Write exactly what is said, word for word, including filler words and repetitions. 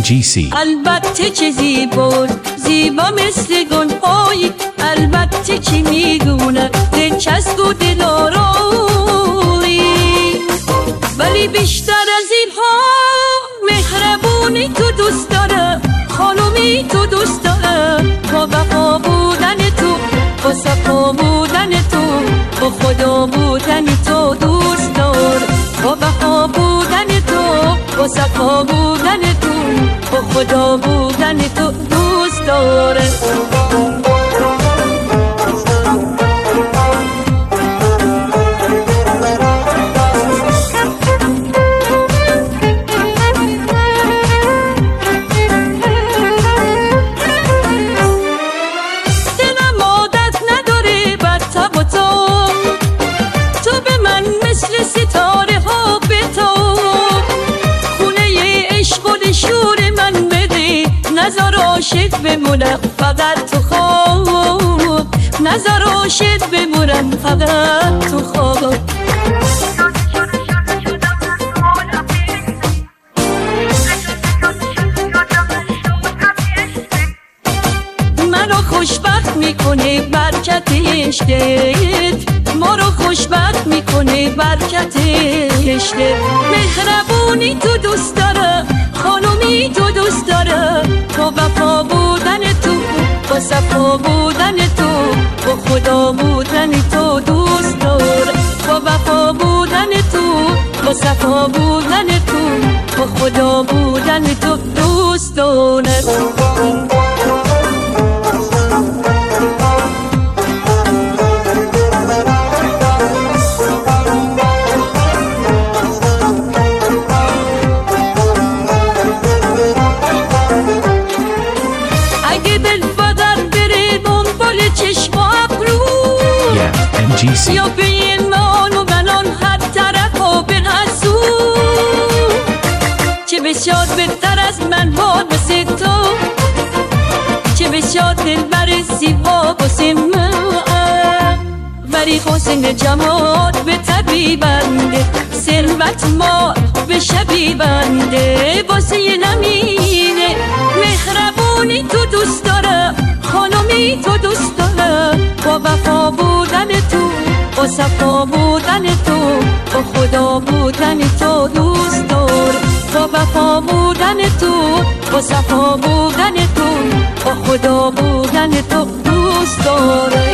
جی سی. البته چه زیباست، زیبا مثل گل‌های، البته چی میدونه دلچسب و دلارایی، ولی بیشتر از اینها مهربونی تو دوست داره، خانومی تو دوست داره، با وفا بودن تو، با صفا بودن تو، با خدا بودن تو دوست داره، با وفا بودن تو، با صفا بودن تو، با خدا بودن تو دوست داره. ستاره ها به تو خونه عشق و شور من بده، نظر عاشق بمونم فقط تو خواب، نظر عاشق بمونم فقط تو خواب. منو خوشبخت میکنه برکت عشقت، ما رو خوشبخت میکنه برکت عشقت، مهربونی تو دوست داره، خانومی تو دوست داره، با وفا بودن تو، با صفا بودن تو، با خدا بودن تو دوست داره، با وفا بودن تو، با صفا بودن تو، با خدا بودن تو دوست داره. یا به این من و منان هر طرف و به نسو، چه بسیار بهتر از من ها بسه تو، چه بسیار دلبر زیبا بسه من، ولی حسن جمال به طبی بنده، ثروت مال به شبی بنده، واسه نمینه مهربونی تو دوست داره، خانومی تو دوست داره، با وفا بودن تو، با صفا بودن تو، با خدا بودن تو دوست داره، با وفا بودن تو، با صفا بودن تو، با خدا بودن تو دوست داره.